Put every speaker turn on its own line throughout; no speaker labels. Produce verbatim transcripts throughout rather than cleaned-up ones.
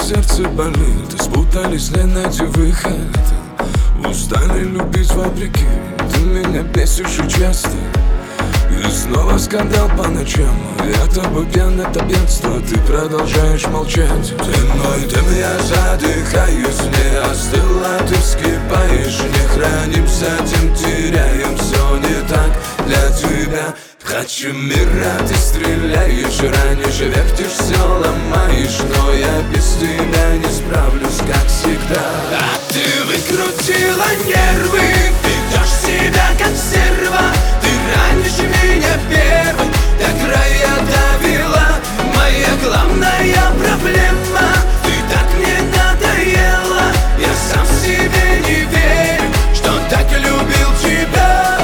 сердце болит, и спутались, не найти выход. Устали любить вопреки, ты меня бесишь и часто. И снова скандал по ночам, я тобой пьян, это пьянство, ты продолжаешь молчать. Ты мой дым, я задыхаюсь, не остыла, ты вскипаешь. Не храним с этим, теряем, все не так для тебя. Хочу мира, ты стреляешь, ранишь, вертишь, все ломаешь. Но я без тебя не справлюсь, как всегда. А ты выкрутила нервы, ведешь себя как стерва. Ты ранишь меня первой, до края довела. Моя главная проблема, ты так мне надоела. Я сам себе не верю, что так любил тебя.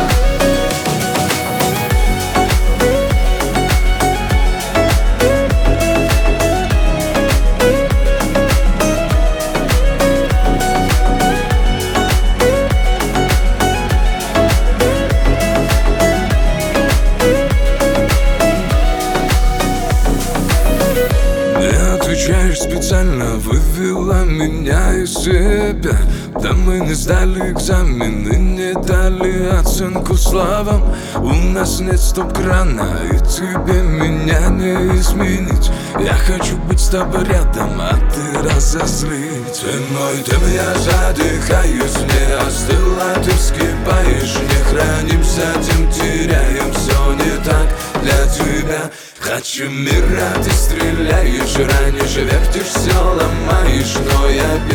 Отвечаешь специально, вывела меня из себя. Да мы не сдали экзамены, не дали оценку словам. У нас нет стоп-крана, и тебе меня не изменить. Я хочу быть с тобой рядом, а ты разозлить. Ты мой дым, я задыхаюсь, не остыла, ты вскипаешь. Не храним с этим, теряем, все не так для тебя. Хочу мира, ты стреляешь, ранишь, вертишь, все ломаешь. Но я